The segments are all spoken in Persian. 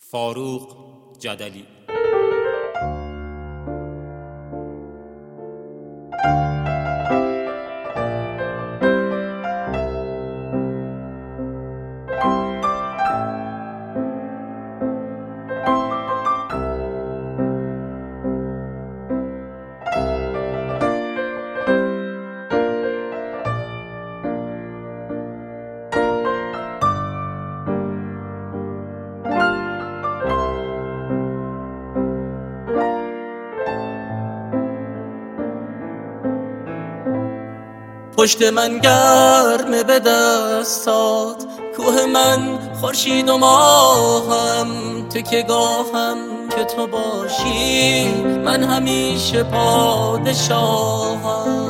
فاروق جدلی. پشت من گرمه به دستات، کوه من خورشید و ماهم، تو که گاهم که تو باشی من همیشه پادشاهم.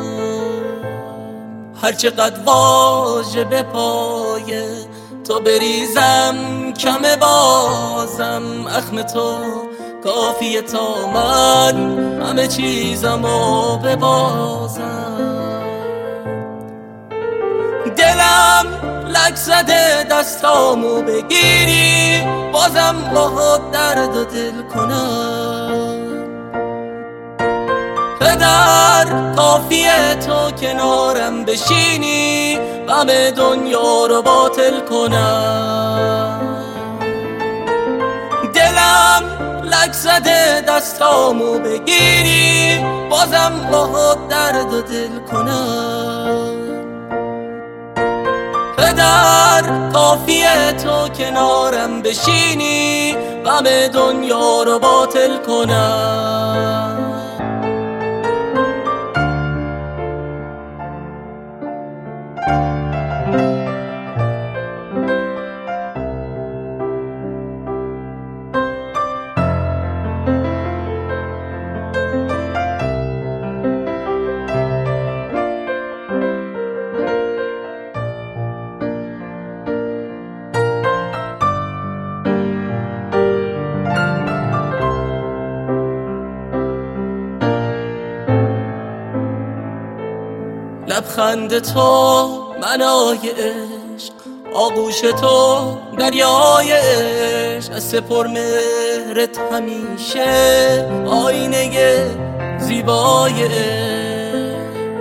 هرچقدر واژه به پای تو بریزم کمه بازم، اخم تو کافیه تا من همه چیزمو ببازم. دلم لک زده دستامو بگیری، بازم با درد و دل کنم. پدر کافیه تو کنارم بشینی، غم دنیا رو باطل کنم. دلم لک زده دستامو بگیری، بازم با درد و دل کنم. پدر کافیه تو کنارم بشینی، غم دنیا رو باطل کنم. لبخند تو منای عشق، آغوش تو دریای عشق، دست پر مهرت همیشه آینه زیبای عشق.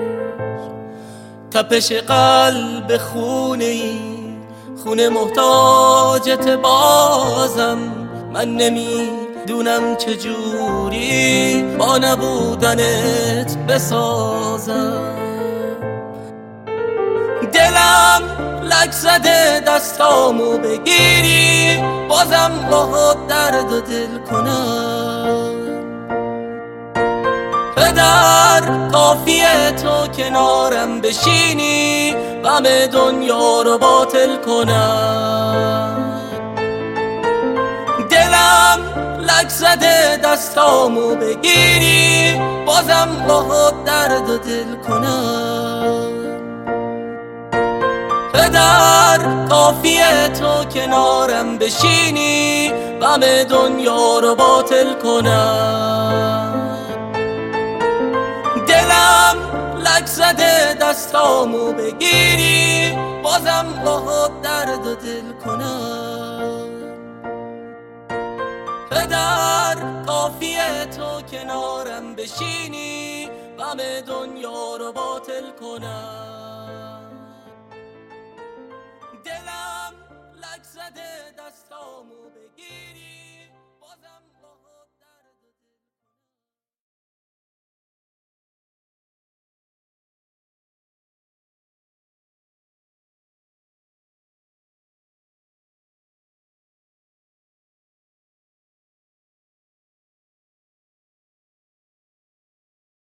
تپش قلب خونه ای، خونه محتاجت بازم، من نمیدونم چجوری با نبودنت بسازم. دلم لک زده دستامو بگیری، بازم با درد و دل کنم. پدر کافیه تو کنارم بشینی، غم دنیا رو باطل کنم. دلم لک زده دستامو بگیری، بازم با درد و دل کنم. پدر کافیه تو کنارم بشینی، غم دنیا رو باطل کنم. دلم لک زده دستامو بگیری، بازم با درد و دل کنم. پدر کافیه تو کنارم بشینی، غم دنیا رو باطل کنم.